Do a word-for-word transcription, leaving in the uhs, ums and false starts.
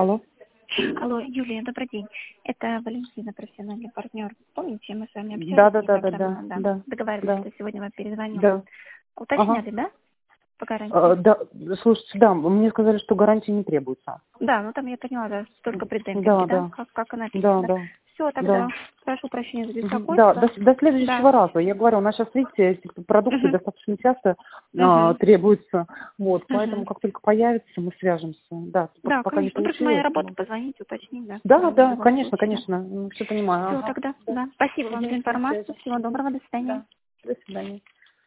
Алло. Алло, Юлия, добрый день. Это Валентина, профессиональный партнер. Помните, мы с вами общались? Да, да, да, не да, так да, давно, да, Договаривались, да, что сегодня вам перезвоню. да. Ага. Уточняли, да? По А, гарантии? да, слушайте, да, мне сказали, что гарантии не требуется. Да, ну там я поняла, да, столько претензий, Да, да? да, Как, как и да, написано. да, Все, да. тогда прошу прощения за Мгм. Да, беспокойство. до, до Да. следующего раза. Я говорю, у нас сейчас, видите, эти продукты Угу. достаточно часто а, Угу. требуются. Вот, поэтому Угу. как только появится, мы свяжемся. Да, просто Да, пока не конечно. Ну, просто моя получилось. работа Ну. позвонить, уточнить, да, Да, в да, любом конечно, случае, конечно. Ну, все понимаю. Все, Ага. тогда, да. Спасибо вам за Мгм. На информацию. связи. Всего доброго, до свидания. Да. До свидания.